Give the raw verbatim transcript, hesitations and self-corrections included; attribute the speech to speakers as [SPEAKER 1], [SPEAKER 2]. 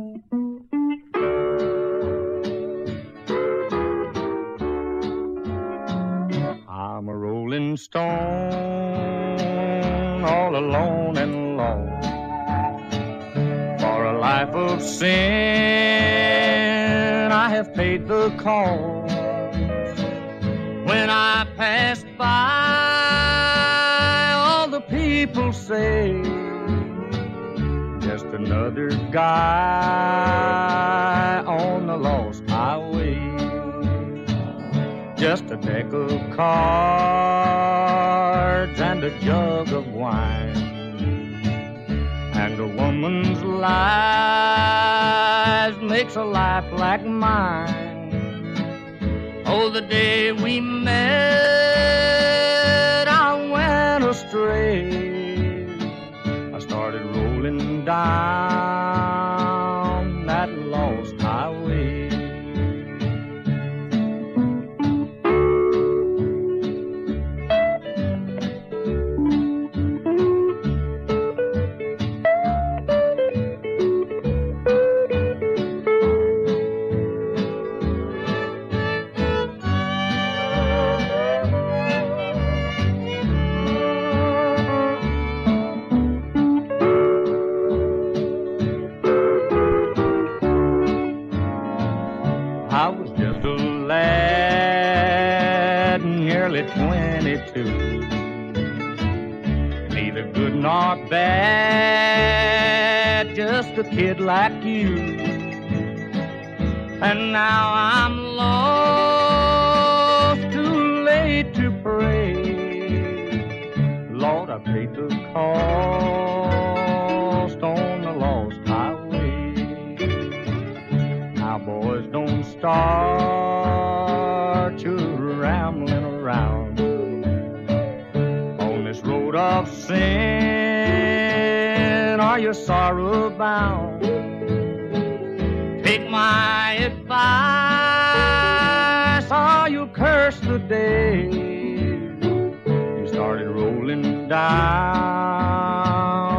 [SPEAKER 1] I'm a rolling stone, all alone and lost. For a life of sin, I have paid the cost. When I pass by, all the people say, just another guy on the lost highway. Just a deck of cards and a jug of wine, and a woman's lies makes a life like mine. Oh, the day we met, I went astray. I started rolling down that lost highway. I was just a lad, nearly twenty-two, neither good nor bad, just a kid like you. And now I'm lost, too late to pray. Lord, I paid the cost on the lost highway. Now, boys, don't start you rambling around on this road of sin, or you're sorrow bound. Take my advice, or you'll curse the day you started rolling down